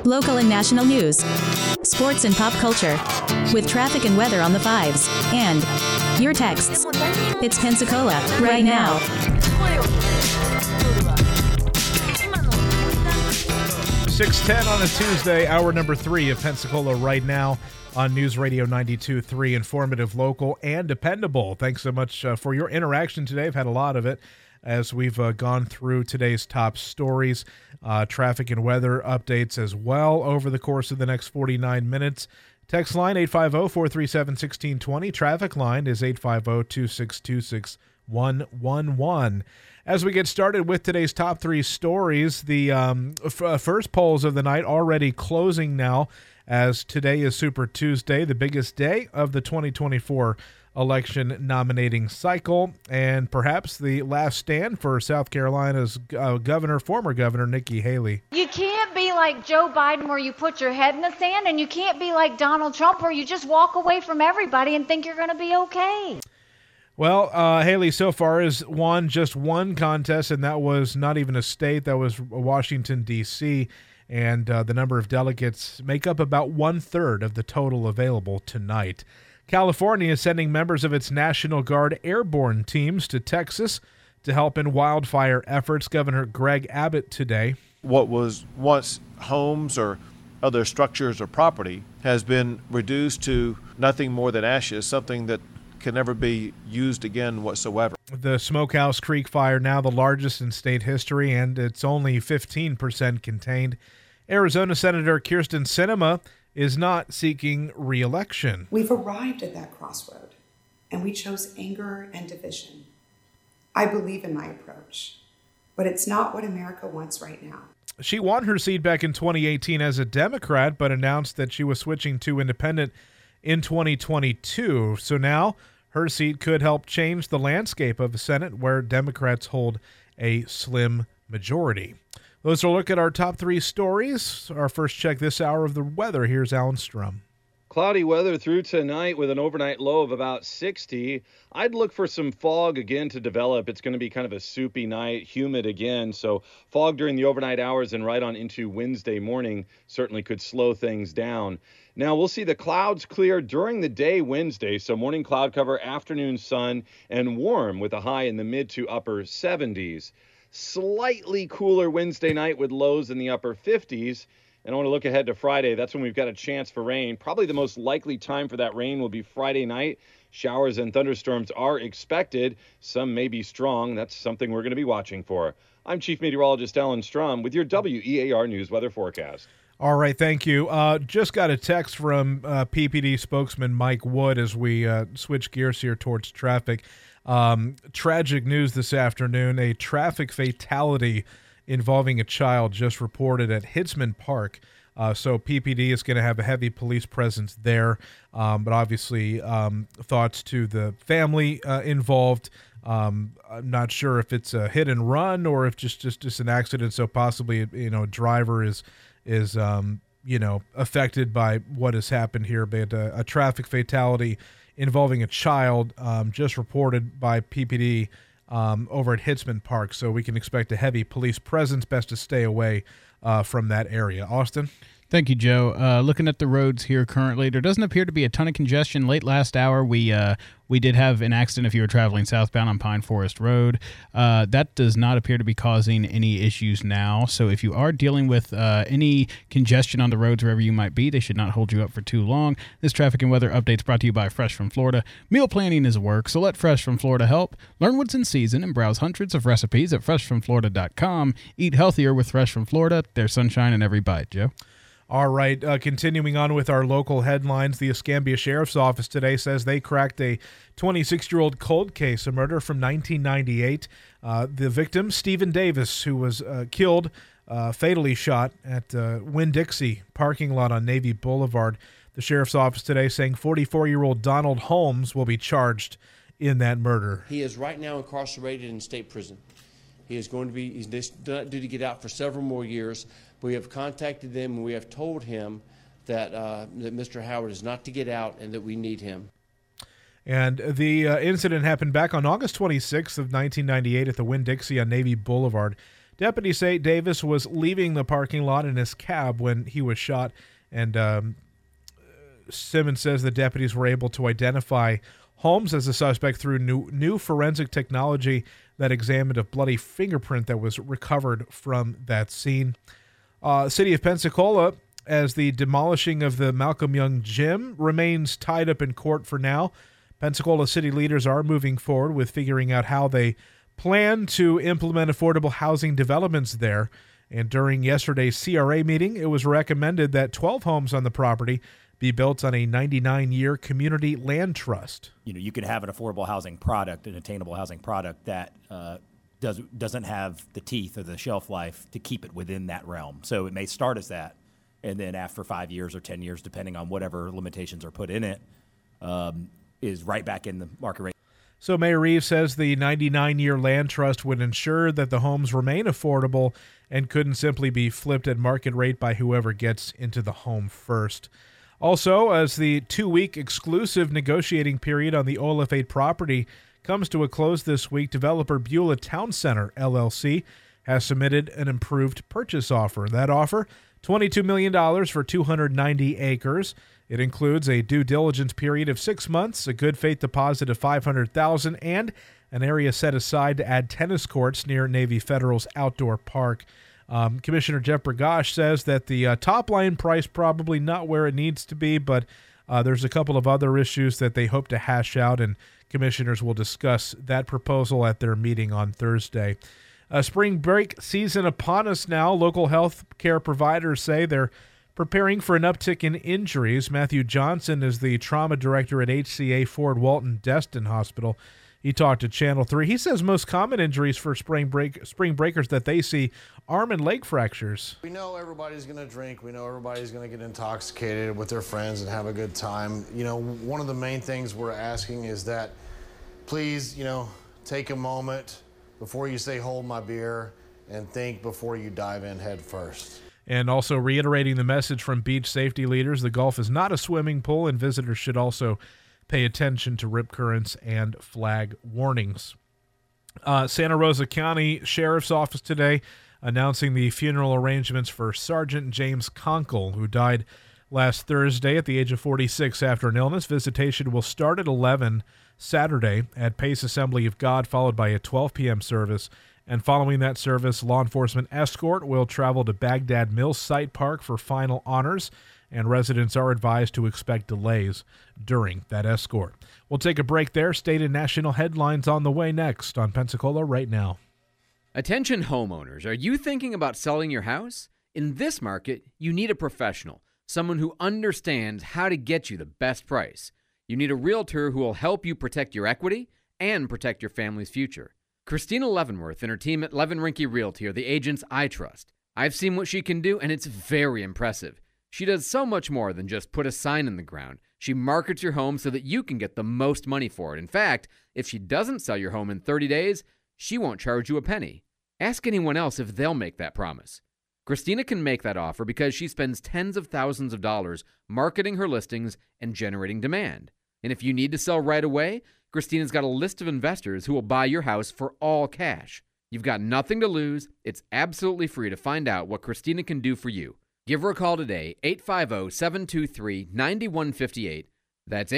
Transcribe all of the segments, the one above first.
Local and national news. Sports and pop culture. With traffic and weather on the fives. And your texts. It's Pensacola right now. 6:10 on a Tuesday, hour number 3 of Pensacola right now on News Radio 92.3, informative, local, and dependable. Thanks so much for your interaction today. I've had a lot of it as we've gone through today's top stories, traffic and weather updates as well over the course of the next 49 minutes. Text line 850-437-1620. Traffic line is 850-262-6111. As we get started with today's top 3 stories, the first polls of the night already closing now, as today is Super Tuesday, the biggest day of the 2024 election nominating cycle, and perhaps the last stand for South Carolina's former governor, Nikki Haley. You can't be like Joe Biden where you put your head in the sand, and you can't be like Donald Trump where you just walk away from everybody and think you're going to be okay. Well, Haley so far has won just one contest, and that was not even a state. That was Washington, D.C., and the number of delegates make up about 1/3 of the total available tonight. California is sending members of its National Guard airborne teams to Texas to help in wildfire efforts. Governor Greg Abbott today. What was once homes or other structures or property has been reduced to nothing more than ashes, something that can never be used again whatsoever. The Smokehouse Creek fire, now the largest in state history, and it's only 15% contained. Arizona Senator Kyrsten Sinema is not seeking re-election. We've arrived at that crossroad, and we chose anger and division. I believe in my approach, but it's not what America wants right now. She won her seat back in 2018 as a Democrat, but announced that she was switching to independent in 2022. So now her seat could help change the landscape of the Senate, where Democrats hold a slim majority. Those are a look at our top 3 stories. Our first check this hour of the weather. Here's Alan Strum. Cloudy weather through tonight with an overnight low of about 60. I'd look for some fog again to develop. It's going to be kind of a soupy night, humid again. So fog during the overnight hours and right on into Wednesday morning certainly could slow things down. Now we'll see the clouds clear during the day Wednesday. So morning cloud cover, afternoon sun, and warm with a high in the mid to upper 70s. Slightly cooler Wednesday night with lows in the upper 50s. And I want to look ahead to Friday. That's when we've got a chance for rain. Probably the most likely time for that rain will be Friday night. Showers and thunderstorms are expected. Some may be strong. That's something we're going to be watching for. I'm Chief Meteorologist Alan Strum with your WEAR News weather forecast. All right, thank you. Just got a text from PPD spokesman Mike Wood as we switch gears here towards traffic. Tragic news this afternoon. A traffic fatality involving a child just reported at Hitzman Park. So PPD is going to have a heavy police presence there. But obviously, thoughts to the family involved. I'm not sure if it's a hit and run or if just an accident. So possibly, a driver is affected by what has happened here. But a traffic fatality involving a child just reported by PPD over at Hitzman Park. So we can expect a heavy police presence. Best to stay away from that area. Austin? Thank you, Joe. Looking at the roads here currently, there doesn't appear to be a ton of congestion. Late last hour, we did have an accident if you were traveling southbound on Pine Forest Road. That does not appear to be causing any issues now. So if you are dealing with any congestion on the roads wherever you might be, they should not hold you up for too long. This traffic and weather update is brought to you by Fresh from Florida. Meal planning is work, so let Fresh from Florida help. Learn what's in season and browse hundreds of recipes at freshfromflorida.com. Eat healthier with Fresh from Florida. There's sunshine in every bite, Joe. All right, continuing on with our local headlines, the Escambia Sheriff's Office today says they cracked a 26-year-old cold case, a murder from 1998. The victim, Stephen Davis, who was killed, fatally shot at Winn-Dixie parking lot on Navy Boulevard. The Sheriff's Office today saying 44-year-old Donald Holmes will be charged in that murder. He is right now incarcerated in state prison. He's not due to get out for several more years. We have contacted them and we have told him that Mr. Howard is not to get out and that we need him. And the incident happened back on August 26th of 1998 at the Winn-Dixie on Navy Boulevard. Deputies say Davis was leaving the parking lot in his cab when he was shot, and Simmons says the deputies were able to identify Holmes as a suspect through new forensic technology that examined a bloody fingerprint that was recovered from that scene. City of Pensacola, as the demolishing of the Malcolm Young Gym remains tied up in court for now. Pensacola city leaders are moving forward with figuring out how they plan to implement affordable housing developments there. And during yesterday's CRA meeting, it was recommended that 12 homes on the property be built on a 99-year community land trust. You can have an affordable housing product, an attainable housing product that doesn't have the teeth or the shelf life to keep it within that realm. So it may start as that, and then after 5 years or 10 years, depending on whatever limitations are put in it, is right back in the market rate. So Mayor Reeves says the 99-year land trust would ensure that the homes remain affordable and couldn't simply be flipped at market rate by whoever gets into the home first. Also, as the 2-week exclusive negotiating period on the OLF8 property comes to a close this week, developer Beulah Town Center, LLC, has submitted an improved purchase offer. That offer, $22 million for 290 acres. It includes a due diligence period of 6 months, a good faith deposit of $500,000, and an area set aside to add tennis courts near Navy Federal's outdoor park. Commissioner Jeff Bergosh says that the top line price probably not where it needs to be, but there's a couple of other issues that they hope to hash out, and commissioners will discuss that proposal at their meeting on Thursday. Spring break season upon us now. Local health care providers say they're preparing for an uptick in injuries. Matthew Johnson is the trauma director at HCA Ford Walton Destin Hospital. He talked to Channel 3. He says most common injuries for spring breakers that they see, arm and leg fractures. We know everybody's going to drink. We know everybody's going to get intoxicated with their friends and have a good time. One of the main things we're asking is that please, take a moment before you say hold my beer and think before you dive in head first. And also reiterating the message from beach safety leaders, the Gulf is not a swimming pool, and visitors should also pay attention to rip currents and flag warnings. Santa Rosa County Sheriff's Office today announcing the funeral arrangements for Sergeant James Conkle, who died last Thursday at the age of 46 after an illness. Visitation will start at 11 Saturday at Pace Assembly of God, followed by a 12 p.m. service. And following that service, law enforcement escort will travel to Baghdad Mills Site Park for final honors, and residents are advised to expect delays during that escort. We'll take a break there. State and national headlines on the way next on Pensacola Right Now. Attention homeowners, are you thinking about selling your house? In this market, you need a professional, someone who understands how to get you the best price. You need a realtor who will help you protect your equity and protect your family's future. Christina Leavenworth and her team at Levin Rinke Realty are the agents I trust. I've seen what she can do, and it's very impressive. She does so much more than just put a sign in the ground. She markets your home so that you can get the most money for it. In fact, if she doesn't sell your home in 30 days, she won't charge you a penny. Ask anyone else if they'll make that promise. Christina can make that offer because she spends tens of thousands of dollars marketing her listings and generating demand. And if you need to sell right away, Christina's got a list of investors who will buy your house for all cash. You've got nothing to lose. It's absolutely free to find out what Christina can do for you. Give her a call today, 850-723-9158. That's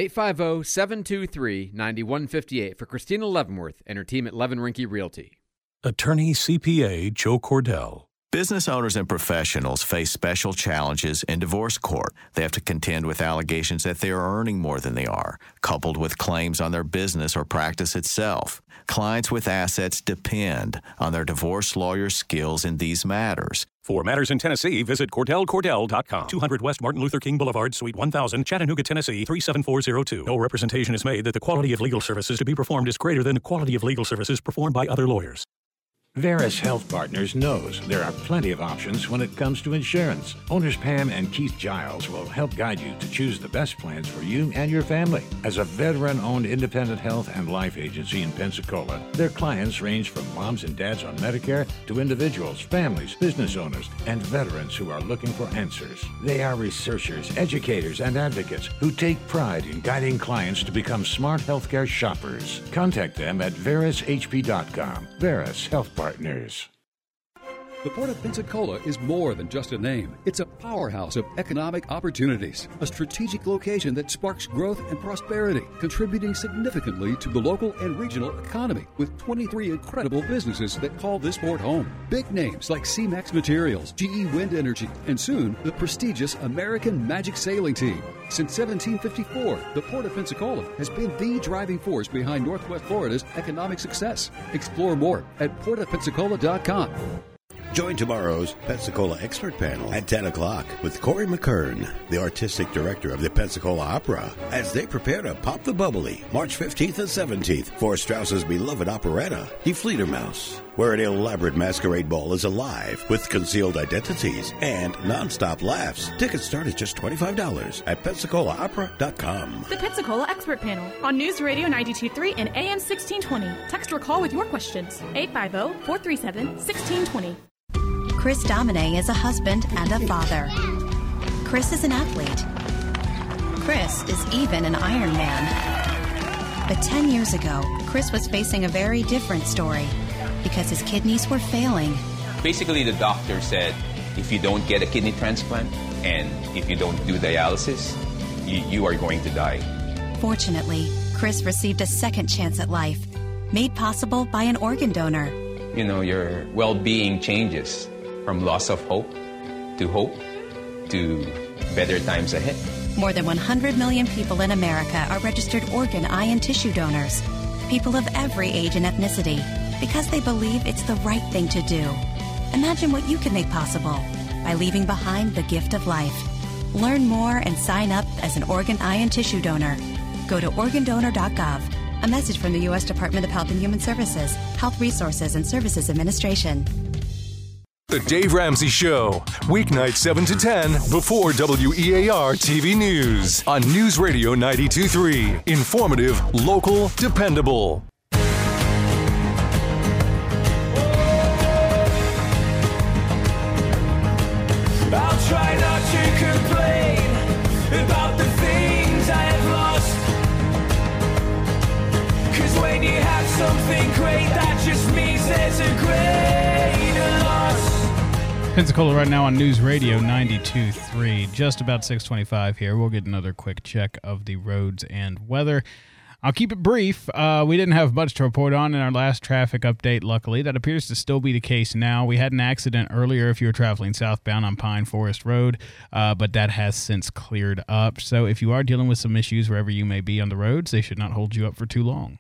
850-723-9158 for Christina Leavenworth and her team at Levin Rinke Realty. Attorney CPA Joe Cordell. Business owners and professionals face special challenges in divorce court. They have to contend with allegations that they are earning more than they are, coupled with claims on their business or practice itself. Clients with assets depend on their divorce lawyer's skills in these matters. For matters in Tennessee, visit CordellCordell.com. 200 West Martin Luther King Boulevard, Suite 1000, Chattanooga, Tennessee, 37402. No representation is made that the quality of legal services to be performed is greater than the quality of legal services performed by other lawyers. Veris Health Partners knows there are plenty of options when it comes to insurance. Owners Pam and Keith Giles will help guide you to choose the best plans for you and your family. As a veteran-owned independent health and life agency in Pensacola, their clients range from moms and dads on Medicare to individuals, families, business owners, and veterans who are looking for answers. They are researchers, educators, and advocates who take pride in guiding clients to become smart healthcare shoppers. Contact them at verishp.com. Veris Health Partners. The Port of Pensacola is more than just a name. It's a powerhouse of economic opportunities, a strategic location that sparks growth and prosperity, contributing significantly to the local and regional economy, with 23 incredible businesses that call this port home. Big names like C-Max Materials, GE Wind Energy, and soon the prestigious American Magic Sailing Team. Since 1754, the Port of Pensacola has been the driving force behind Northwest Florida's economic success. Explore more at portofpensacola.com. Join tomorrow's Pensacola Expert Panel at 10 o'clock with Corey McKern, the artistic director of the Pensacola Opera, as they prepare to pop the bubbly March 15th and 17th for Strauss's beloved operetta, Die Fledermaus, where an elaborate masquerade ball is alive with concealed identities and nonstop laughs. Tickets start at just $25 at PensacolaOpera.com. The Pensacola Expert Panel on News Radio 92.3 and AM 1620. Text or call with your questions. 850-437-1620. Chris Domine is a husband and a father. Chris is an athlete. Chris is even an Ironman. But 10 years ago, Chris was facing a very different story because his kidneys were failing. Basically, the doctor said, if you don't get a kidney transplant and if you don't do dialysis, you are going to die. Fortunately, Chris received a second chance at life, made possible by an organ donor. You know, your well-being changes from loss of hope to better times ahead. More than 100 million people in America are registered organ, eye, and tissue donors. People of every age and ethnicity, because they believe it's the right thing to do. Imagine what you can make possible by leaving behind the gift of life. Learn more and sign up as an organ, eye, and tissue donor. Go to organdonor.gov. A message from the U.S. Department of Health and Human Services, Health Resources and Services Administration. The Dave Ramsey Show, weeknight 7 to 10 before WEAR TV News on News Radio 92.3. Informative, local, dependable. I'll try not to complain about the things I have lost. 'Cause when you have something great, that just means there's a greater loss. Pensacola right now on News Radio 92.3. Just about 6:25 here. We'll get another quick check of the roads and weather. I'll keep it brief. We didn't have much to report on in our last traffic update, luckily. That appears to still be the case now. We had an accident earlier if you were traveling southbound on Pine Forest Road, but that has since cleared up. So if you are dealing with some issues wherever you may be on the roads, they should not hold you up for too long.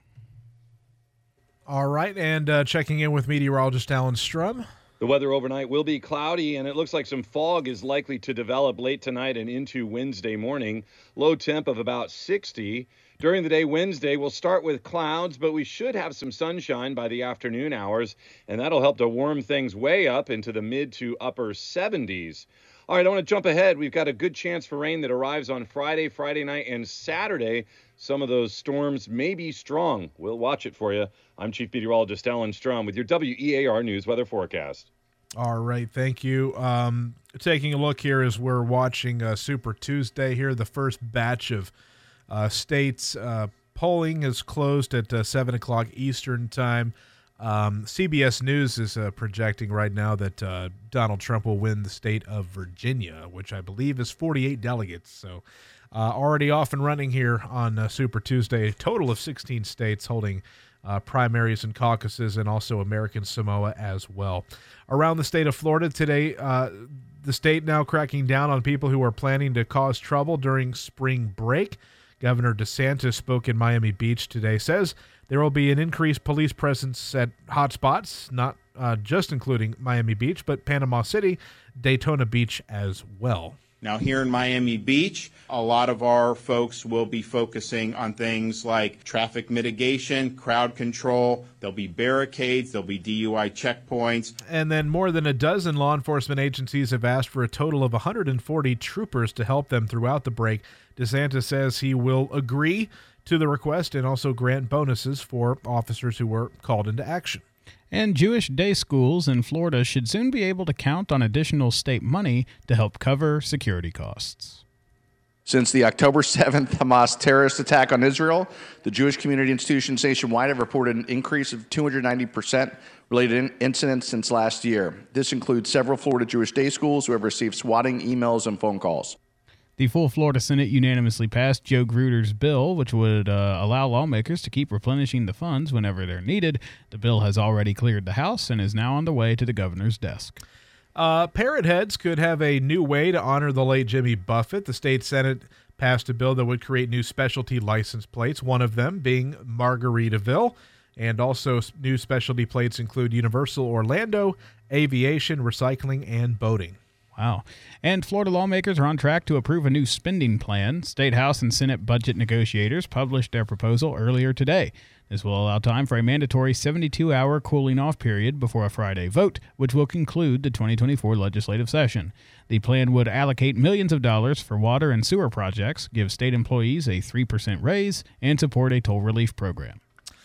All right, and checking in with meteorologist Alan Strum. The weather overnight will be cloudy, and it looks like some fog is likely to develop late tonight and into Wednesday morning. Low temp of about 60. During the day Wednesday, we'll start with clouds, but we should have some sunshine by the afternoon hours, and that'll help to warm things way up into the mid to upper 70s. All right, I want to jump ahead. We've got a good chance for rain that arrives on Friday night, and Saturday. Some of those storms may be strong. We'll watch it for you. I'm Chief Meteorologist Alan Strum with your WEAR News weather forecast. All right, thank you. Taking a look here as we're watching Super Tuesday here, the first batch of states polling is closed at 7 o'clock Eastern time. CBS News is projecting right now that Donald Trump will win the state of Virginia, which I believe is 48 delegates. So already off and running here on Super Tuesday. A total of 16 states holding primaries and caucuses, and also American Samoa as well. Around the state of Florida today, the state now cracking down on people who are planning to cause trouble during spring break. Governor DeSantis spoke in Miami Beach today, says there will be an increased police presence at hotspots, not just including Miami Beach, but Panama City, Daytona Beach as well. Now, here in Miami Beach, a lot of our folks will be focusing on things like traffic mitigation, crowd control. There'll be barricades, there'll be DUI checkpoints. And then more than a dozen law enforcement agencies have asked for a total of 140 troopers to help them throughout the break. DeSantis says he will agree to the request and also grant bonuses for officers who were called into action. And Jewish day schools in Florida should soon be able to count on additional state money to help cover security costs. Since the October 7th Hamas terrorist attack on Israel, the Jewish community institutions nationwide have reported an increase of 290% related incidents since last year. This includes several Florida Jewish day schools who have received swatting emails and phone calls. The full Florida Senate unanimously passed Joe Gruder's bill, which would allow lawmakers to keep replenishing the funds whenever they're needed. The bill has already cleared the House and is now on the way to the governor's desk. Parrot Heads could have a new way to honor the late Jimmy Buffett. The state Senate passed a bill that would create new specialty license plates, one of them being Margaritaville. And also new specialty plates include Universal Orlando, aviation, recycling, and boating. Wow. And Florida lawmakers are on track to approve a new spending plan. State House and Senate budget negotiators published their proposal earlier today. This will allow time for a mandatory 72-hour cooling-off period before a Friday vote, which will conclude the 2024 legislative session. The plan would allocate millions of dollars for water and sewer projects, give state employees a 3% raise, and support a toll relief program.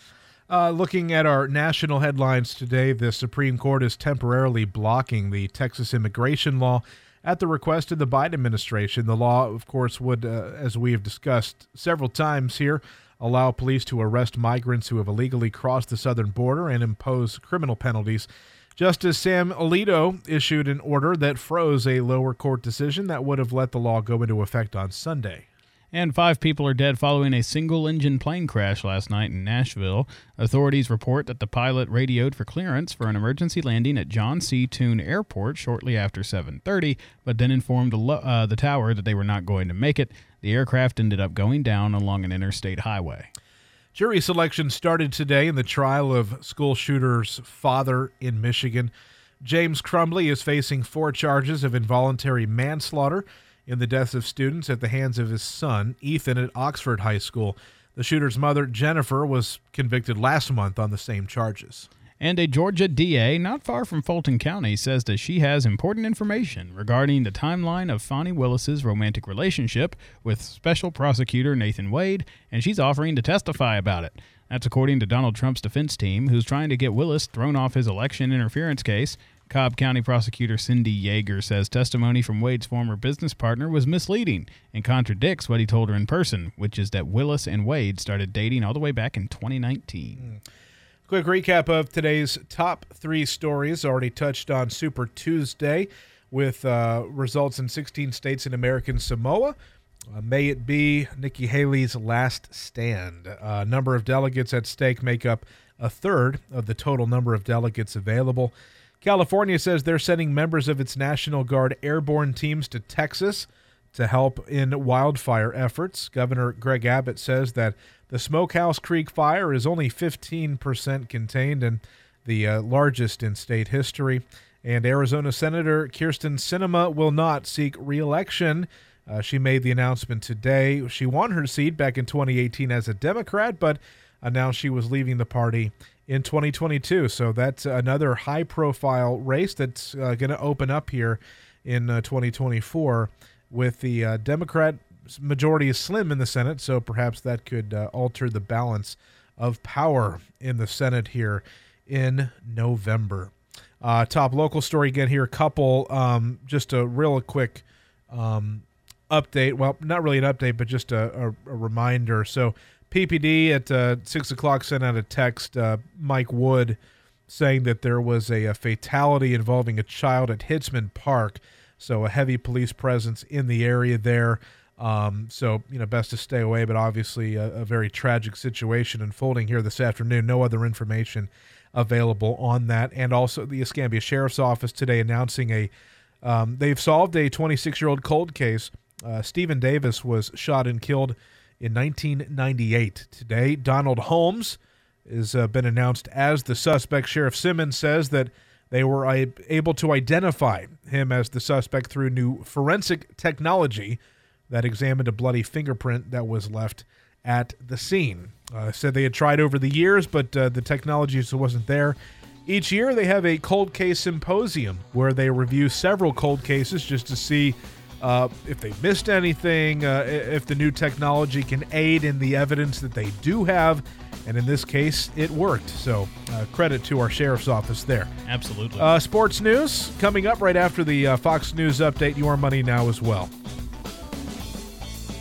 Looking at our national headlines today, the Supreme Court is temporarily blocking the Texas immigration law at the request of the Biden administration. The law, of course, would, as we have discussed several times here, allow police to arrest migrants who have illegally crossed the southern border and impose criminal penalties. Justice Sam Alito issued an order that froze a lower court decision that would have let the law go into effect on Sunday. And 5 people are dead following a single-engine plane crash last night in Nashville. Authorities report that the pilot radioed for clearance for an emergency landing at John C. Toon Airport shortly after 7:30, but then informed the tower that they were not going to make it. The aircraft ended up going down along an interstate highway. Jury selection started today in the trial of school shooter's father in Michigan. James Crumbley is facing 4 charges of involuntary manslaughter in the deaths of students at the hands of his son, Ethan, at Oxford High School. The shooter's mother, Jennifer, was convicted last month on the same charges. And a Georgia DA not far from Fulton County says that she has important information regarding the timeline of Fani Willis's romantic relationship with Special Prosecutor Nathan Wade, and she's offering to testify about it. That's according to Donald Trump's defense team, who's trying to get Willis thrown off his election interference case. Cobb County Prosecutor Cindy Yeager says testimony from Wade's former business partner was misleading and contradicts what he told her in person, which is that Willis and Wade started dating all the way back in 2019. Quick recap of today's top 3 stories. Already touched on Super Tuesday with results in 16 states in American Samoa. May it be Nikki Haley's last stand. Number of delegates at stake make up a third of the total number of delegates available. California says they're sending members of its National Guard airborne teams to Texas to help in wildfire efforts. Governor Greg Abbott says that the Smokehouse Creek fire is only 15% contained and the largest in state history. And Arizona Senator Kyrsten Sinema will not seek re-election. She made the announcement today. She won her seat back in 2018 as a Democrat, but announced she was leaving the party in 2022. So that's another high-profile race that's going to open up here in 2024 with the Democrat majority is slim in the Senate, so perhaps that could alter the balance of power in the Senate here in November. Top local story again here, a couple, just a real quick update. Well, not really an update, but just a reminder. So PPD at 6 o'clock sent out a text, Mike Wood, saying that there was a fatality involving a child at Hitzman Park. So a heavy police presence in the area there. So, best to stay away, but obviously a very tragic situation unfolding here this afternoon. No other information available on that. And also the Escambia Sheriff's Office today announcing they've solved a 26-year-old cold case. Stephen Davis was shot and killed in 1998. Today, Donald Holmes has been announced as the suspect. Sheriff Simmons says that they were able to identify him as the suspect through new forensic technology that examined a bloody fingerprint that was left at the scene. Said they had tried over the years, but the technology just wasn't there. Each year, they have a cold case symposium where they review several cold cases just to see if they missed anything, if the new technology can aid in the evidence that they do have. And in this case, it worked. So credit to our sheriff's office there. Absolutely. Sports news coming up right after the Fox News update. Your Money Now as well.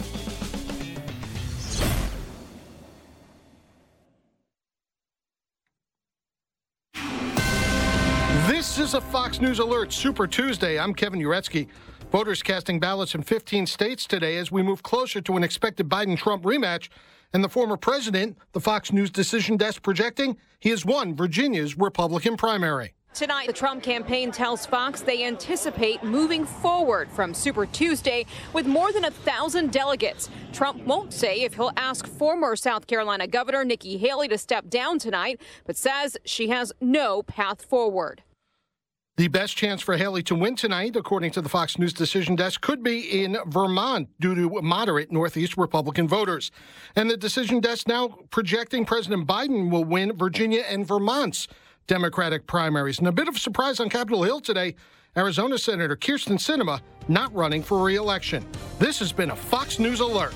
is a Fox News Alert Super Tuesday. I'm Kevin Uretsky. Voters casting ballots in 15 states today as we move closer to an expected Biden-Trump rematch. And the former president, the Fox News decision desk projecting, he has won Virginia's Republican primary. Tonight, the Trump campaign tells Fox they anticipate moving forward from Super Tuesday with more than 1,000 delegates. Trump won't say if he'll ask former South Carolina Governor Nikki Haley to step down tonight, but says she has no path forward. The best chance for Haley to win tonight, according to the Fox News decision desk, could be in Vermont due to moderate Northeast Republican voters. And the decision desk now projecting President Biden will win Virginia and Vermont's Democratic primaries. And a bit of a surprise on Capitol Hill today, Arizona Senator Kyrsten Sinema not running for re-election. This has been a Fox News Alert.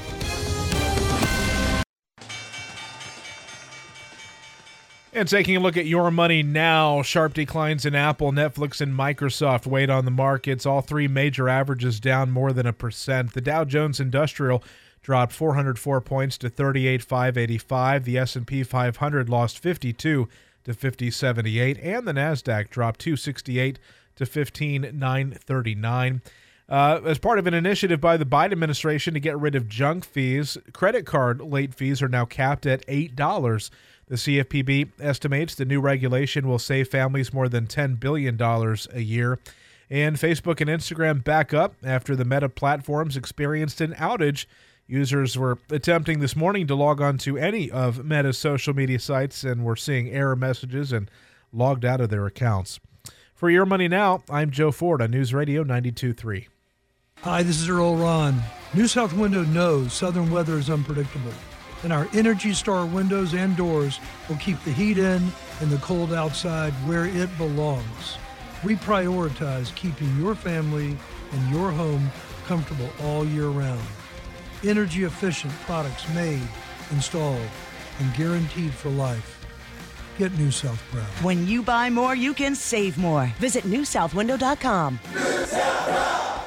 And taking a look at your money now, sharp declines in Apple, Netflix, and Microsoft weighed on the markets. All three major averages down more than 1%. The Dow Jones Industrial dropped 404 points to 38,585. The S&P 500 lost 52 to 5078, and the Nasdaq dropped 268 to 15,939. As part of an initiative by the Biden administration to get rid of junk fees, credit card late fees are now capped at $8. The CFPB estimates the new regulation will save families more than $10 billion a year. And Facebook and Instagram back up after the Meta platforms experienced an outage. Users were attempting this morning to log on to any of Meta's social media sites and were seeing error messages and logged out of their accounts. For Your Money Now, I'm Joe Ford on News Radio 92.3. Hi, this is Earl Ron. New South Window knows southern weather is unpredictable, and our Energy Star windows and doors will keep the heat in and the cold outside where it belongs. We prioritize keeping your family and your home comfortable all year round. Energy-efficient products made, installed, and guaranteed for life. Get New South proud. When you buy more, you can save more. Visit newsouthwindow.com. New South proud.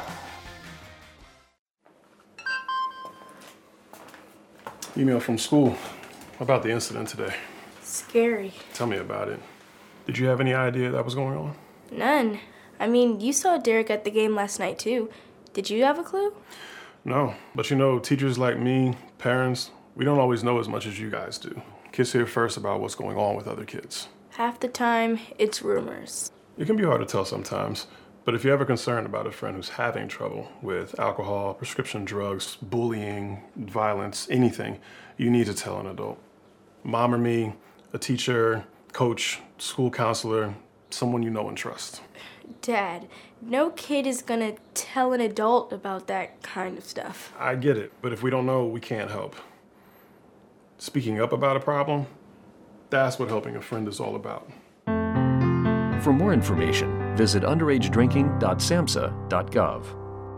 Email from school about the incident today. Scary. Tell me about it. Did you have any idea that was going on? None. I mean, you saw Derek at the game last night, too. Did you have a clue? No, but you know, teachers like me, parents, we don't always know as much as you guys do. Kids hear first about what's going on with other kids. Half the time, it's rumors. It can be hard to tell sometimes, but if you're ever concerned about a friend who's having trouble with alcohol, prescription drugs, bullying, violence, anything, you need to tell an adult. Mom or me, a teacher, coach, school counselor, someone you know and trust. Dad, no kid is gonna tell an adult about that kind of stuff. I get it, but if we don't know, we can't help. Speaking up about a problem, that's what helping a friend is all about. For more information, visit underagedrinking.samhsa.gov.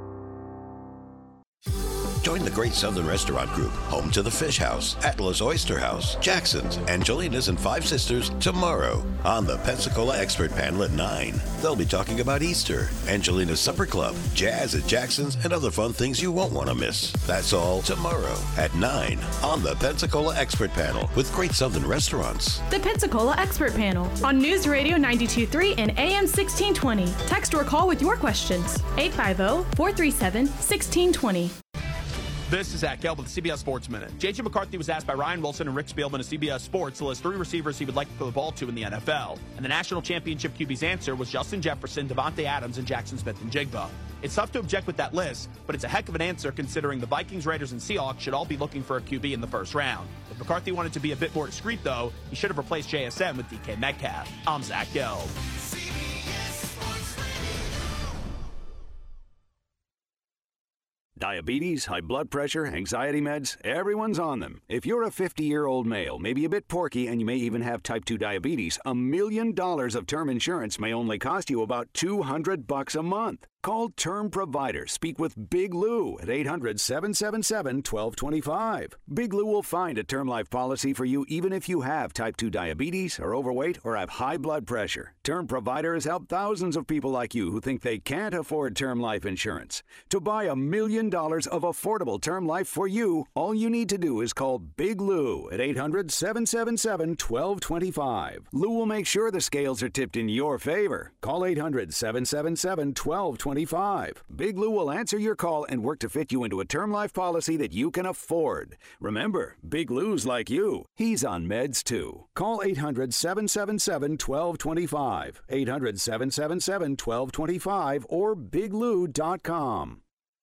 Join the Great Southern Restaurant Group, home to the Fish House, Atlas Oyster House, Jackson's, Angelina's, and Five Sisters tomorrow on the Pensacola Expert Panel at 9. They'll be talking about Easter, Angelina's Supper Club, jazz at Jackson's, and other fun things you won't want to miss. That's all tomorrow at 9 on the Pensacola Expert Panel with Great Southern Restaurants. The Pensacola Expert Panel on News Radio 92.3 and AM 1620. Text or call with your questions. 850-437-1620. This is Zach Gelb with the CBS Sports Minute. J.J. McCarthy was asked by Ryan Wilson and Rick Spielman of CBS Sports to list 3 receivers he would like to throw the ball to in the NFL. And the national championship QB's answer was Justin Jefferson, Devontae Adams, and Jackson Smith-Njigba. It's tough to object with that list, but it's a heck of an answer considering the Vikings, Raiders, and Seahawks should all be looking for a QB in the first round. If McCarthy wanted to be a bit more discreet, though, he should have replaced JSN with DK Metcalf. I'm Zach Gelb. Diabetes, high blood pressure, anxiety meds, everyone's on them. If you're a 50-year-old male, maybe a bit porky, and you may even have type 2 diabetes, $1 million of term insurance may only cost you about $200 a month. Call Term Provider. Speak with Big Lou at 800-777-1225. Big Lou will find a term life policy for you even if you have type 2 diabetes, are overweight, or have high blood pressure. Term Provider has helped thousands of people like you who think they can't afford term life insurance. To buy $1 million of affordable term life for you, all you need to do is call Big Lou at 800-777-1225. Lou will make sure the scales are tipped in your favor. Call 800-777-1225. Big Lou will answer your call and work to fit you into a term life policy that you can afford. Remember, Big Lou's like you. He's on meds too. Call 800-777-1225. 800-777-1225 or biglou.com.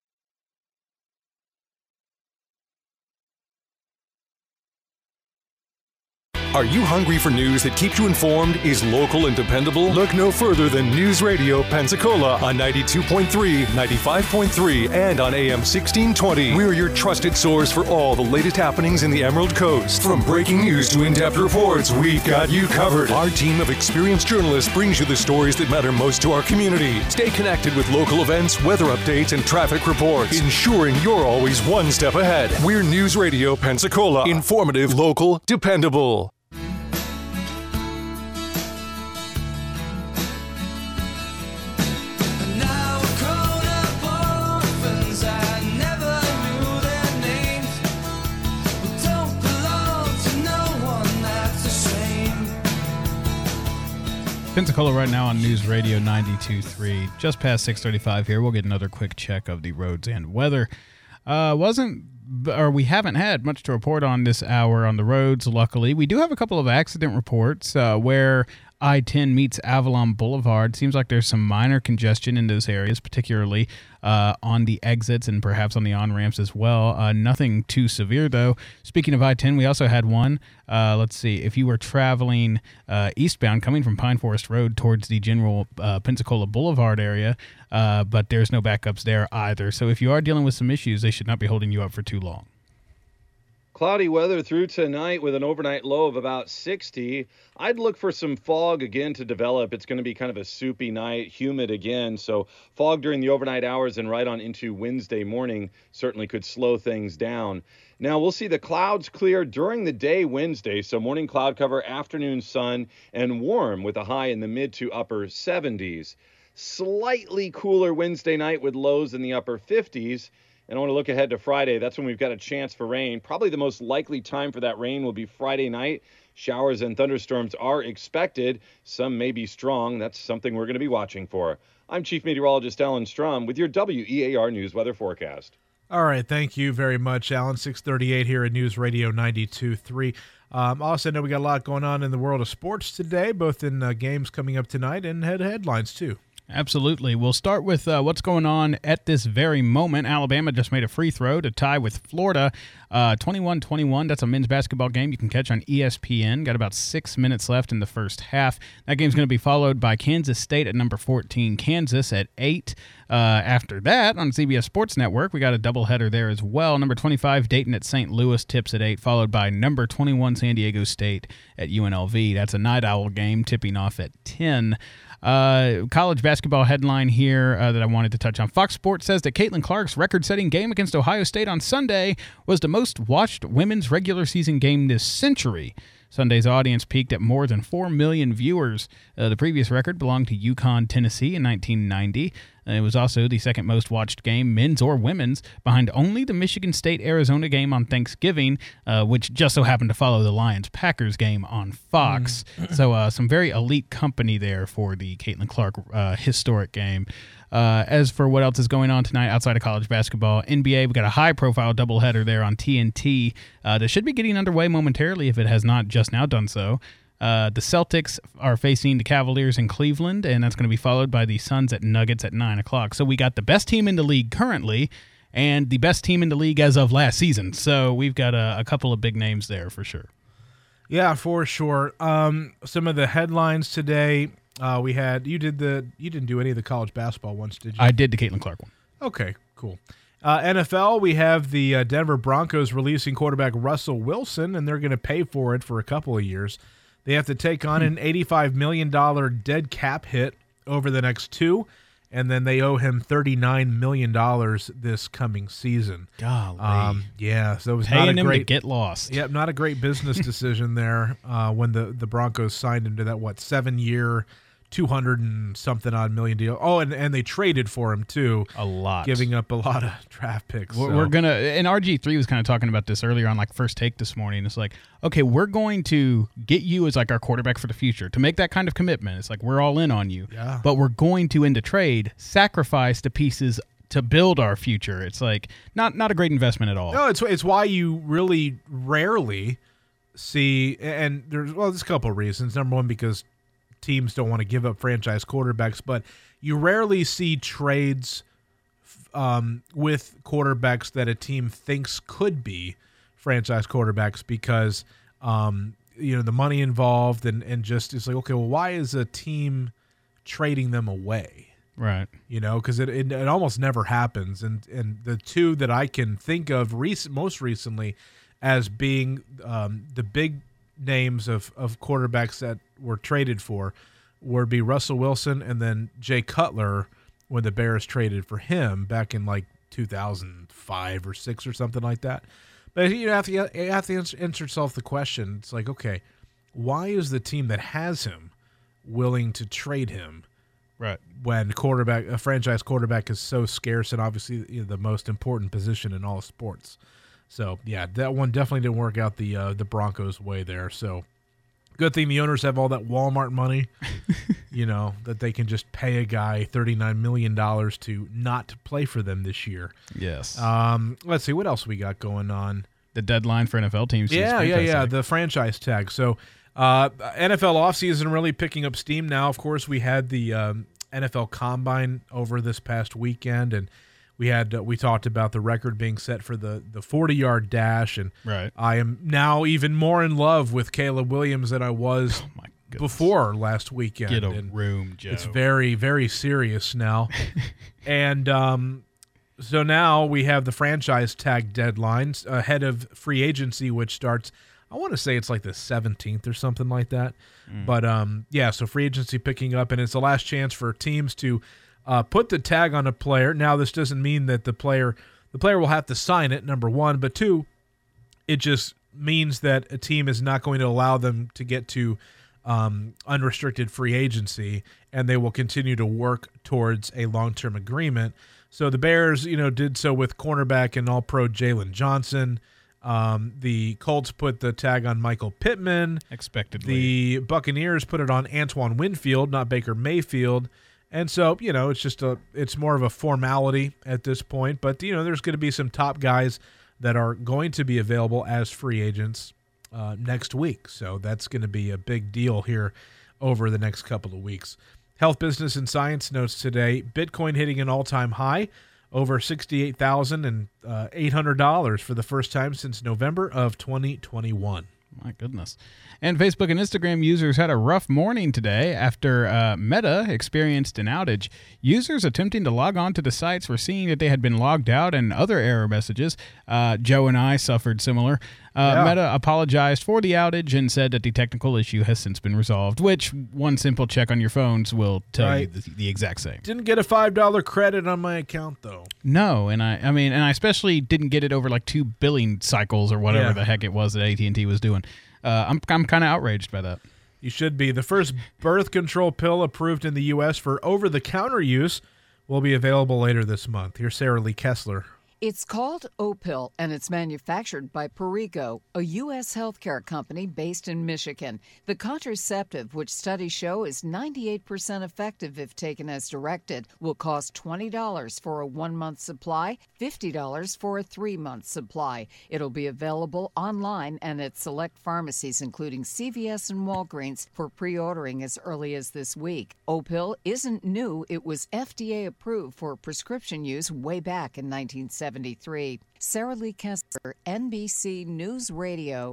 Are you hungry for news that keeps you informed, is local and dependable? Look no further than News Radio Pensacola on 92.3, 95.3, and on AM 1620. We're your trusted source for all the latest happenings in the Emerald Coast. From breaking news to in-depth reports, we've got you covered. Our team of experienced journalists brings you the stories that matter most to our community. Stay connected with local events, weather updates, and traffic reports, ensuring you're always one step ahead. We're News Radio Pensacola. Informative, local, dependable. Pensacola right now on News Radio 92.3. Just past 6:35 here. We'll get another quick check of the roads and weather. We haven't had much to report on this hour on the roads, luckily. We do have a couple of accident reports where I-10 meets Avalon Boulevard. Seems like there's some minor congestion in those areas, particularly on the exits and perhaps on the on-ramps as well. Nothing too severe, though. Speaking of I-10, we also had one. Let's see. If you were traveling eastbound, coming from Pine Forest Road towards the general Pensacola Boulevard area, but there's no backups there either. So if you are dealing with some issues, they should not be holding you up for too long. Cloudy weather through tonight with an overnight low of about 60. I'd look for some fog again to develop. It's going to be kind of a soupy night, humid again. So fog during the overnight hours and right on into Wednesday morning certainly could slow things down. Now we'll see the clouds clear during the day Wednesday. So morning cloud cover, afternoon sun, and warm with a high in the mid to upper 70s. Slightly cooler Wednesday night with lows in the upper 50s. And I want to look ahead to Friday. That's when we've got a chance for rain. Probably the most likely time for that rain will be Friday night. Showers and thunderstorms are expected. Some may be strong. That's something we're going to be watching for. I'm Chief Meteorologist Alan Strum with your WEAR News Weather Forecast. All right, thank you very much, Alan. 6:38 here at News Radio 92.3. Also, I know we got a lot going on in the world of sports today, both in games coming up tonight and headlines, too. Absolutely. We'll start with what's going on at this very moment. Alabama just made a free throw to tie with Florida, 21-21. That's a men's basketball game you can catch on ESPN. Got about 6 minutes left in the first half. That game's going to be followed by Kansas State at number 14, Kansas at 8. After that, on CBS Sports Network, we got a doubleheader there as well. Number 25, Dayton at St. Louis, tips at 8, followed by number 21, San Diego State at UNLV. That's a night owl game, tipping off at 10. College basketball headline here that I wanted to touch on. Fox Sports says that Caitlin Clark's record-setting game against Ohio State on Sunday was the most watched women's regular season game this century. Sunday's audience peaked at more than 4 million viewers. The previous record belonged to UConn, Tennessee in 1990. It was also the second most watched game, men's or women's, behind only the Michigan State-Arizona game on Thanksgiving, which just so happened to follow the Lions-Packers game on Fox. So some very elite company there for the Caitlin Clark historic game. As for what else is going on tonight outside of college basketball, NBA, we've got a high-profile doubleheader there on TNT that should be getting underway momentarily if it has not just now done so. The Celtics are facing the Cavaliers in Cleveland, and that's going to be followed by the Suns at Nuggets at 9 o'clock. So we got the best team in the league currently and the best team in the league as of last season. So we've got a couple of big names there for sure. Yeah, for sure. Some of the headlines today, we had you didn't do any of the college basketball ones, did you? I did the Caitlin Clark one. Okay, cool. NFL, we have the Denver Broncos releasing quarterback Russell Wilson, and they're going to pay for it for a couple of years. They have to take on an $85 million dead cap hit over the next 2, and then they owe him $39 million this coming season. Golly. Yeah, so it was Paying not a him great to get lost. Yep, not a great business decision there when the Broncos signed him to that 7-year, 200 and something odd million deal. Oh, and they traded for him too. A lot. Giving up a lot of draft picks. We're going to, and RG3 was kind of talking about this earlier on like First Take this morning. It's like, okay, we're going to get you as like our quarterback for the future. To make that kind of commitment, it's like we're all in on you. Yeah. But we're going to, in the trade, sacrifice the pieces to build our future. It's like not a great investment at all. No, it's why you really rarely see, and there's a couple of reasons. Number one, because teams don't want to give up franchise quarterbacks, but you rarely see trades with quarterbacks that a team thinks could be franchise quarterbacks because the money involved and just it's like, okay, well, why is a team trading them away? Right. Because it almost never happens. And the two that I can think of most recently as being the big names of quarterbacks that were traded for would be Russell Wilson and then Jay Cutler when the Bears traded for him back in like 2005 or 6 or something like that. But you have to answer yourself the question. It's like, okay, why is the team that has him willing to trade him? Right. When a franchise quarterback is so scarce and obviously the most important position in all sports. So, yeah, that one definitely didn't work out the Broncos' way there. So, good thing the owners have all that Walmart money, that they can just pay a guy $39 million to not play for them this year. Yes. Let's see, what else we got going on? The deadline for NFL teams. Yeah, the franchise tag. So, NFL offseason really picking up steam now. Of course, we had the NFL Combine over this past weekend, and we talked about the record being set for the 40-yard dash, and right. I am now even more in love with Caleb Williams than I was before last weekend. Get a room, Joe. It's very, very serious now. And so now we have the franchise tag deadlines ahead of free agency, which starts, I want to say it's like the 17th or something like that. But, so free agency picking up, and it's the last chance for teams to put the tag on a player. Now, this doesn't mean that the player will have to sign it, number one. But two, it just means that a team is not going to allow them to get to unrestricted free agency, and they will continue to work towards a long-term agreement. So the Bears, did so with cornerback and all-pro Jalen Johnson. The Colts put the tag on Michael Pittman. Expectedly. The Buccaneers put it on Antoine Winfield, not Baker Mayfield. And so, it's more of a formality at this point. But, there's going to be some top guys that are going to be available as free agents next week. So that's going to be a big deal here over the next couple of weeks. Health, Business, and Science notes today, Bitcoin hitting an all-time high, over $68,800 for the first time since November of 2021. My goodness. And Facebook and Instagram users had a rough morning today after Meta experienced an outage. Users attempting to log on to the sites were seeing that they had been logged out and other error messages. Joe and I suffered similar. Meta apologized for the outage and said that the technical issue has since been resolved, which one simple check on your phones will tell you the exact same. Didn't get a $5 credit on my account, though. No, and I especially didn't get it over like 2 billing cycles or whatever the heck it was that AT&T was doing. I'm kind of outraged by that. You should be. The first birth control pill approved in the U.S. for over-the-counter use will be available later this month. Here's Sarah Lee Kessler. It's called Opill, and it's manufactured by Perrigo, a U.S. healthcare company based in Michigan. The contraceptive, which studies show is 98% effective if taken as directed, will cost $20 for a 1-month supply, $50 for a 3-month supply. It'll be available online and at select pharmacies, including CVS and Walgreens, for pre-ordering as early as this week. Opill isn't new. It was FDA approved for prescription use way back in 1973. Sarah Lee Kessler, NBC News Radio.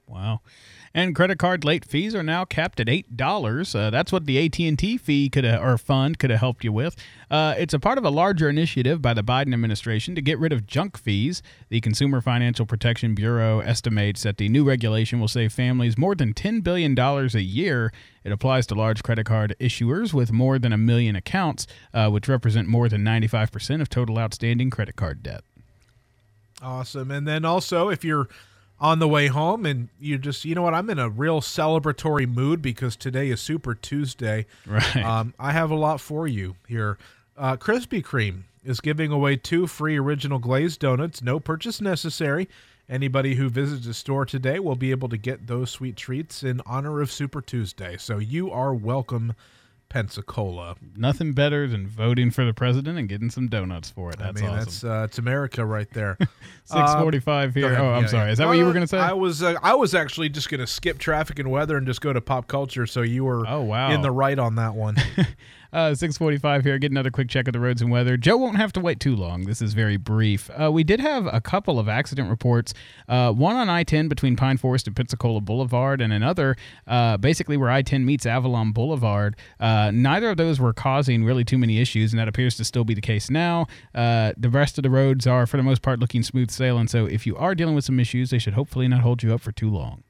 Wow. And credit card late fees are now capped at $8. That's what the AT&T fee fund could have helped you with. It's a part of a larger initiative by the Biden administration to get rid of junk fees. The Consumer Financial Protection Bureau estimates that the new regulation will save families more than $10 billion a year. It applies to large credit card issuers with more than 1 million accounts, which represent more than 95% of total outstanding credit card debt. Awesome. And then also, if you're on the way home and you know what, I'm in a real celebratory mood because today is Super Tuesday. Right. I have a lot for you here. Krispy Kreme is giving away 2 free original glazed donuts, no purchase necessary. Anybody who visits the store today will be able to get those sweet treats in honor of Super Tuesday. So you are welcome, Pensacola. Nothing better than voting for the president and getting some donuts for it. That's awesome. That's it's America right there. 6:45 here. I'm sorry. Is that what you were going to say? I was actually just going to skip traffic and weather and just go to pop culture. So you were in the right on that one. 6:45 here. Get another quick check of the roads and weather. Joe won't have to wait too long. This is very brief. We did have a couple of accident reports. One on I-10 between Pine Forest and Pensacola Boulevard, and another basically where I-10 meets Avalon Boulevard. Neither of those were causing really too many issues, and that appears to still be the case now. The rest of the roads are, for the most part, looking smooth sailing. So if you are dealing with some issues, they should hopefully not hold you up for too long.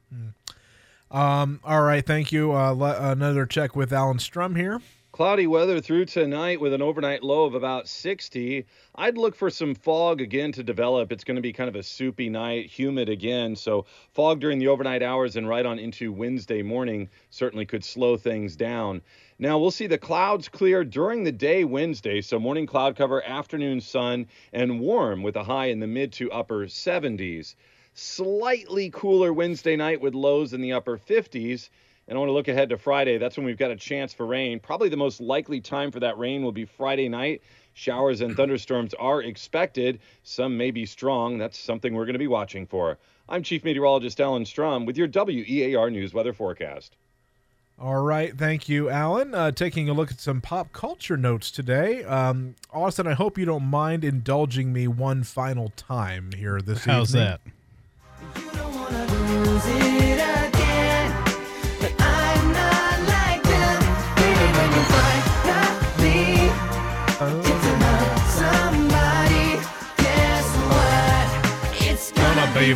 All right. Thank you. Another check with Alan Strum here. Cloudy weather through tonight with an overnight low of about 60. I'd look for some fog again to develop. It's going to be kind of a soupy night, humid again. So fog during the overnight hours and right on into Wednesday morning certainly could slow things down. Now we'll see the clouds clear during the day Wednesday. So morning cloud cover, afternoon sun, and warm with a high in the mid to upper 70s. Slightly cooler Wednesday night with lows in the upper 50s. And I want to look ahead to Friday. That's when we've got a chance for rain. Probably the most likely time for that rain will be Friday night. Showers and thunderstorms are expected. Some may be strong. That's something we're going to be watching for. I'm Chief Meteorologist Alan Strum with your WEAR News Weather Forecast. All right. Thank you, Alan. Taking a look at some pop culture notes today. Austin, I hope you don't mind indulging me one final time here this evening. How's that? You don't want to lose it again. I'm not like them. Baby, when you finally get to love somebody, guess what? It's gonna be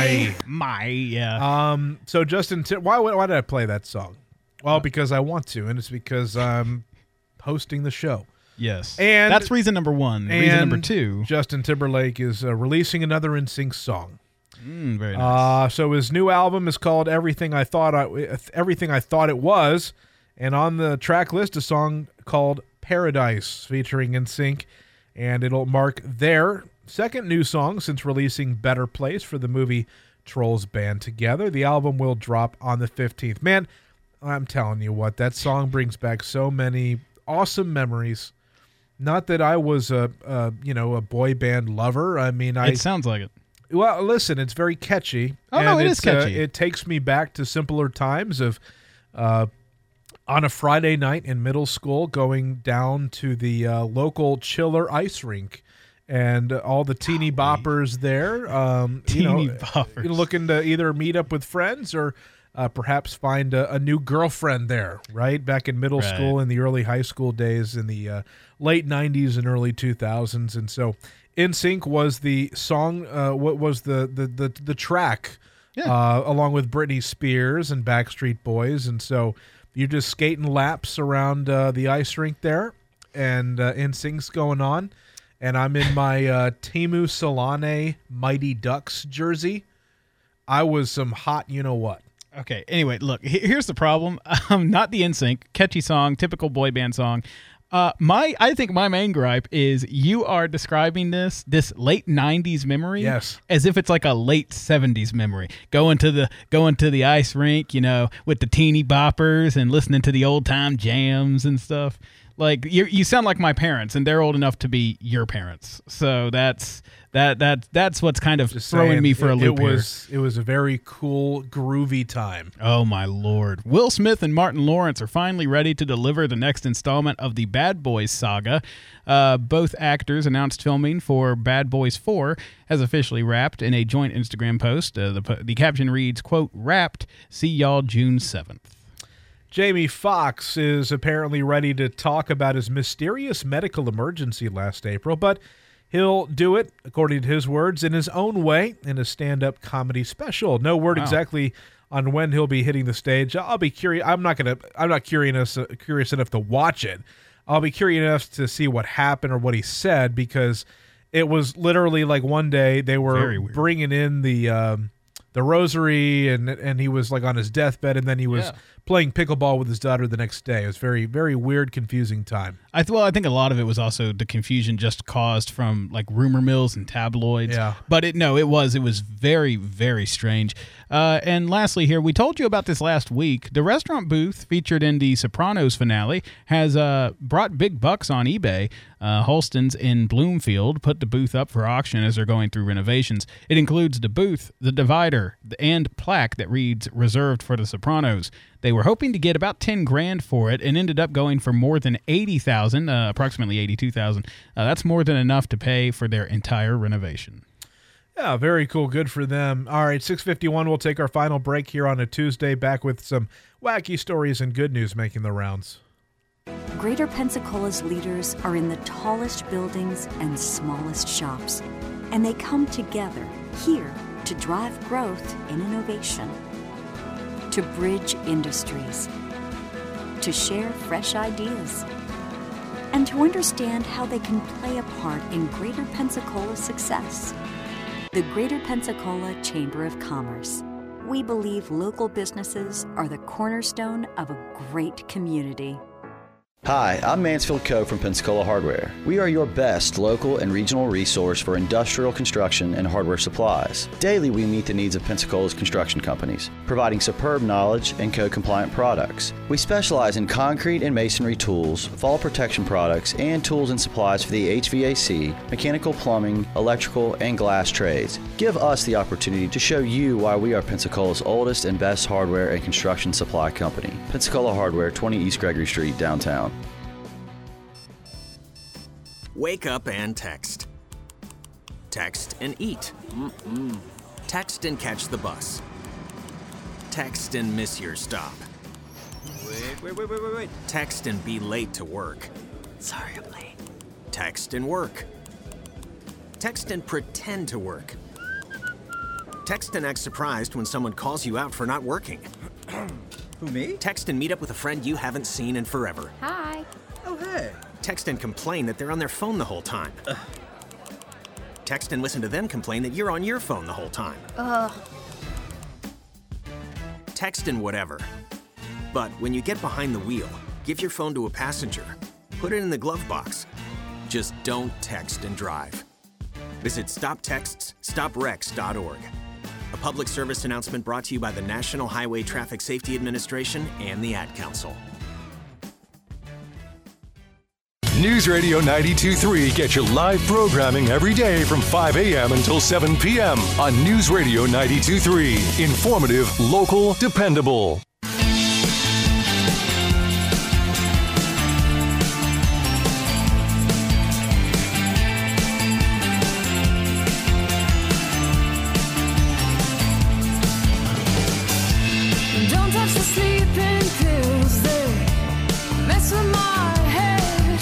my. So Justin, why did I play that song? Well, because I want to, and it's because I'm hosting the show. Yes, and that's reason number one. Reason number two: Justin Timberlake is releasing another NSYNC song. Very nice. So his new album is called Everything I Thought It Was, and on the track list a song called Paradise featuring NSYNC, and it'll mark their second new song since releasing Better Place for the movie Trolls Band Together. The album will drop on the 15th. Man, I'm telling you what, that song brings back so many awesome memories. Not that I was a boy band lover. I mean, it sounds like it. Well, listen, it's very catchy. Oh, no, it is catchy. It takes me back to simpler times of on a Friday night in middle school going down to the local chiller ice rink and all the teeny boppers there. Boppers. Looking to either meet up with friends or perhaps find a new girlfriend there, right? Back in middle school in the early high school days in the late 90s and early 2000s. And so NSYNC was the song, what was the track, along with Britney Spears and Backstreet Boys. And so you're just skating laps around the ice rink there, and NSYNC's going on. And I'm in my Teemu Selanne Mighty Ducks jersey. I was some hot you-know-what. Okay, anyway, look, here's the problem. Not the NSYNC, catchy song, typical boy band song. I think my main gripe is you are describing this late 90s memory as if it's like a late 70s memory. Going to the ice rink, with the teeny boppers and listening to the old time jams and stuff. Like you sound like my parents, and they're old enough to be your parents. So that's what's kind of throwing me for a loop here. It was a very cool, groovy time. Oh my Lord! Will Smith and Martin Lawrence are finally ready to deliver the next installment of the Bad Boys saga. Both actors announced filming for Bad Boys 4 has officially wrapped in a joint Instagram post. The caption reads, quote, "Wrapped. See y'all June 7th." Jamie Foxx is apparently ready to talk about his mysterious medical emergency last April, but he'll do it, according to his words, in his own way in a stand-up comedy special. No word exactly on when he'll be hitting the stage. I'll be curious. I'm not curious enough to watch it. I'll be curious enough to see what happened or what he said, because it was literally like one day they were bringing in the rosary, and he was like on his deathbed, and then he was playing pickleball with his daughter the next day. It was very, very weird, confusing time. I think a lot of it was also the confusion just caused from like rumor mills and tabloids. Yeah. But it was very, very strange. And lastly here, we told you about this last week. The restaurant booth featured in the Sopranos finale has brought big bucks on eBay. Holston's in Bloomfield put the booth up for auction as they're going through renovations. It includes the booth, the divider, and plaque that reads "Reserved for the Sopranos." They were hoping to get about $10,000 for it and ended up going for more than $80,000, approximately $82,000. That's more than enough to pay for their entire renovation. Yeah, very cool. Good for them. All right, 6:51, we'll take our final break here on a Tuesday, back with some wacky stories and good news making the rounds. Greater Pensacola's leaders are in the tallest buildings and smallest shops, and they come together here to drive growth and innovation, to bridge industries, to share fresh ideas, and to understand how they can play a part in Greater Pensacola's success. The Greater Pensacola Chamber of Commerce. We believe local businesses are the cornerstone of a great community. Hi, I'm Mansfield Coe from Pensacola Hardware. We are your best local and regional resource for industrial construction and hardware supplies. Daily, we meet the needs of Pensacola's construction companies, providing superb knowledge and code-compliant products. We specialize in concrete and masonry tools, fall protection products, and tools and supplies for the HVAC, mechanical plumbing, electrical, and glass trades. Give us the opportunity to show you why we are Pensacola's oldest and best hardware and construction supply company. Pensacola Hardware, 20 East Gregory Street, downtown. Wake up and text. Text and eat. Text and catch the bus. Text and miss your stop. Wait. Text and be late to work. Sorry, I'm late. Text and work. Text and pretend to work. Text and act surprised when someone calls you out for not working. Who, me? Text and meet up with a friend you haven't seen in forever. Hi. Oh, hey. Text and complain that they're on their phone the whole time. Text and listen to them complain that you're on your phone the whole time. Text and whatever. But when you get behind the wheel, give your phone to a passenger. Put it in the glove box. Just don't text and drive. Visit StopTextsStopWrecks.org. A public service announcement brought to you by the National Highway Traffic Safety Administration and the Ad Council. News Radio 92.3 gets you live programming every day from 5 a.m. until 7 p.m. on News Radio 92.3. Informative, local, dependable. Don't touch the sleeping pills, they mess with my head.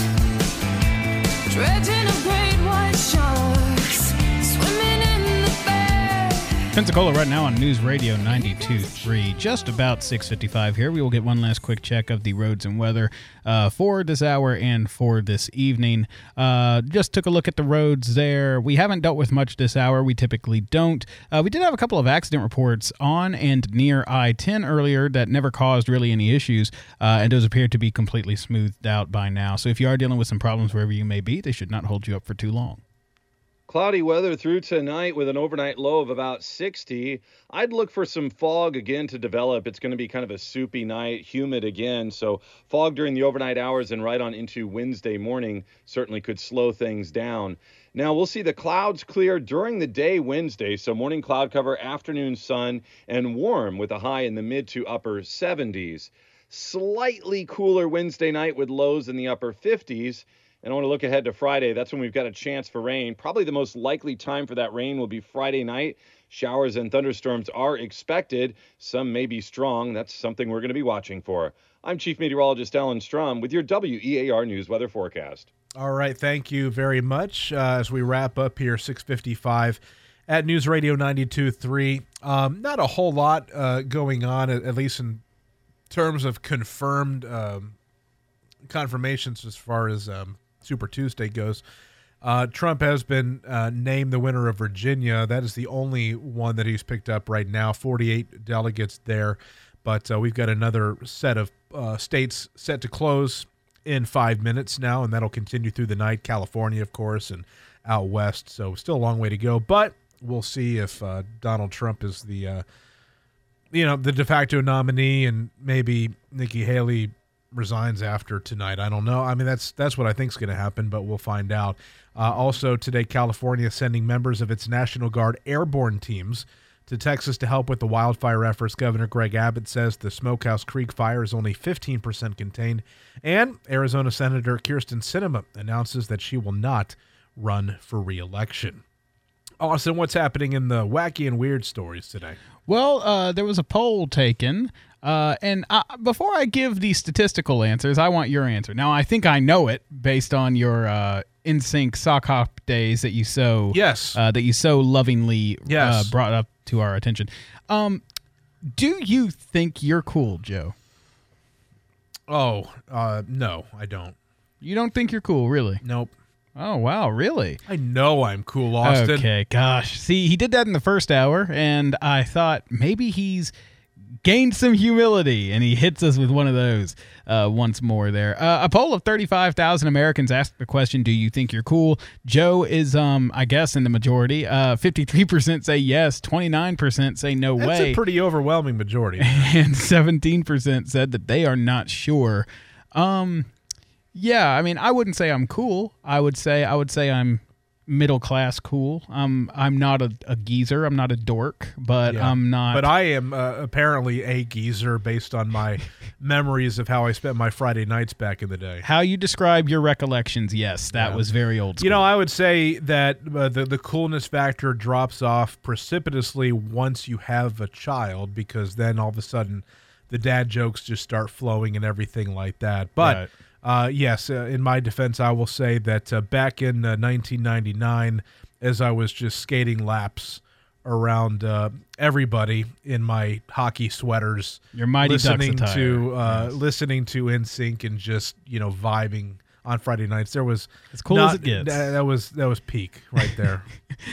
Dredging of great white sharks, swimming in the bed. Pensacola right now on News Radio 92.3, just about 6:55 here. We will get one last quick check of the roads and weather for this hour and for this evening. Just took a look at the roads there. We haven't dealt with much this hour. We typically don't. We did have a couple of accident reports on and near I-10 earlier that never caused really any issues, and those appear to be completely smoothed out by now. So if you are dealing with some problems wherever you may be, they should not hold you up for too long. Cloudy weather through tonight with an overnight low of about 60. I'd look for some fog again to develop. It's going to be kind of a soupy night, humid again. So fog during the overnight hours and right on into Wednesday morning certainly could slow things down. Now we'll see the clouds clear during the day Wednesday. So morning cloud cover, afternoon sun, and warm with a high in the mid to upper 70s. Slightly cooler Wednesday night with lows in the upper 50s. And I want to look ahead to Friday. That's when we've got a chance for rain. Probably the most likely time for that rain will be Friday night. Showers and thunderstorms are expected. Some may be strong. That's something we're going to be watching for. I'm Chief Meteorologist Alan Strom with your WEAR News weather forecast. All right, thank you very much. As we wrap up here, 6:55 at News Radio 92.3. Not a whole lot going on, at least in terms of confirmed confirmations as far as Super Tuesday goes. Trump has been named the winner of Virginia. That is the only one that he's picked up right now. 48 delegates there, but we've got another set of states set to close in 5 minutes now, and that'll continue through the night. California, of course, and out west. So still a long way to go, but we'll see if Donald Trump is the the de facto nominee, and maybe Nikki Haley resigns after tonight. I don't know. I mean, that's what I think is going to happen, but we'll find out. Also today, California sending members of its National Guard airborne teams to Texas to help with the wildfire efforts. Governor Greg Abbott says the Smokehouse Creek fire is only 15% contained. And Arizona Senator Kyrsten Sinema announces that she will not run for re-election. Austin, what's happening in the wacky and weird stories today? Well, there was a poll taken. And before I give the statistical answers, I want your answer. Now, I think I know it based on your NSYNC sock hop days that you so lovingly brought up to our attention. Do you think you're cool, Joe? Oh, no, I don't. You don't think you're cool, really? Nope. Oh, wow, really? I know I'm cool, Austin. Okay, gosh. See, he did that in the first hour, and I thought maybe he's gained some humility, and he hits us with one of those once more there. A poll of 35,000 Americans asked the question, do you think you're cool? Joe is, I guess, in the majority. 53% say yes, 29% say no way. That's a pretty overwhelming majority. And 17% said that they are not sure. Yeah, I mean, I wouldn't say I'm cool. I would say I'm middle class cool. I'm not a geezer. I'm not a dork, but yeah. I'm not. But I am apparently a geezer based on my memories of how I spent my Friday nights back in the day. How you describe your recollections, yes, that was very old school. You know, I would say that the coolness factor drops off precipitously once you have a child, because then all of a sudden the dad jokes just start flowing and everything like that. But Right. Yes, in my defense, I will say that back in 1999, as I was just skating laps around everybody in my hockey sweaters, your Mighty listening Ducks attire. listening to NSYNC and just vibing on Friday nights. There was as cool as it gets. That was peak right there.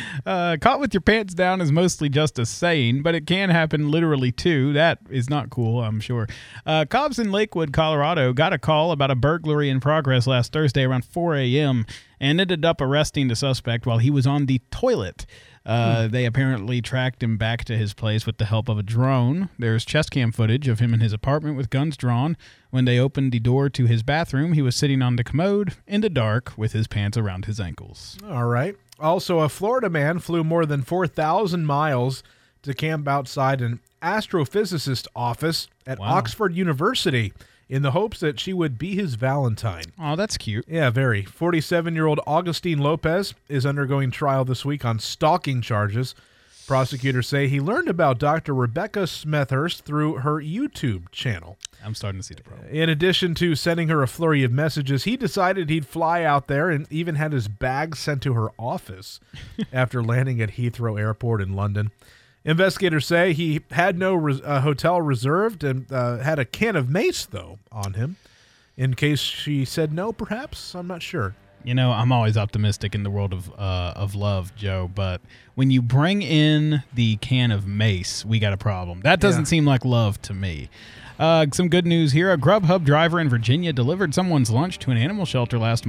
Caught with your pants down is mostly just a saying, but it can happen literally too. That is not cool, I'm sure. Cops in Lakewood, Colorado got a call about a burglary in progress last Thursday around 4 a.m. and ended up arresting the suspect while he was on the toilet. They apparently tracked him back to his place with the help of a drone. There's chest cam footage of him in his apartment with guns drawn. When they opened the door to his bathroom, he was sitting on the commode in the dark with his pants around his ankles. All right. Also, a Florida man flew more than 4,000 miles to camp outside an astrophysicist office at Oxford University in the hopes that she would be his Valentine. Oh, that's cute. Yeah, very. 47-year-old Augustine Lopez is undergoing trial this week on stalking charges. Prosecutors say he learned about Dr. Rebecca Smethurst through her YouTube channel. I'm starting to see the problem. In addition to sending her a flurry of messages, he decided he'd fly out there and even had his bag sent to her office after landing at Heathrow Airport in London. Investigators say he had no hotel reserved and had a can of mace, though, on him. In case she said no, perhaps? I'm not sure. You know, I'm always optimistic in the world of love, Joe, but when you bring in the can of mace, we got a problem. That doesn't seem like love to me. Some good news here. A Grubhub driver in Virginia delivered someone's lunch to an animal shelter last month.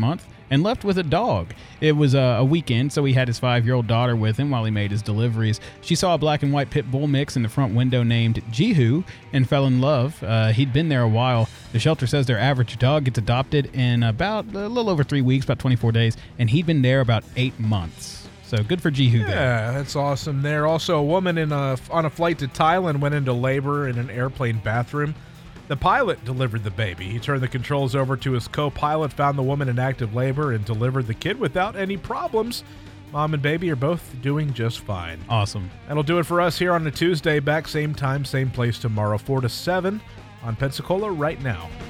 and left with a dog. It was a weekend, so he had his 5-year-old daughter with him while he made his deliveries. She saw a black and white pit bull mix in the front window named Jihu and fell in love. He'd been there a while. The shelter says their average dog gets adopted in about a little over 3 weeks, about 24 days, and he'd been there about 8 months. So good for Jihu there. Yeah, that's awesome there. Also, a woman on a flight to Thailand went into labor in an airplane bathroom. The pilot delivered the baby. He turned the controls over to his co-pilot, found the woman in active labor, and delivered the kid without any problems. Mom and baby are both doing just fine. Awesome. That'll do it for us here on a Tuesday. Back same time, same place tomorrow, 4 to 7 on Pensacola right now.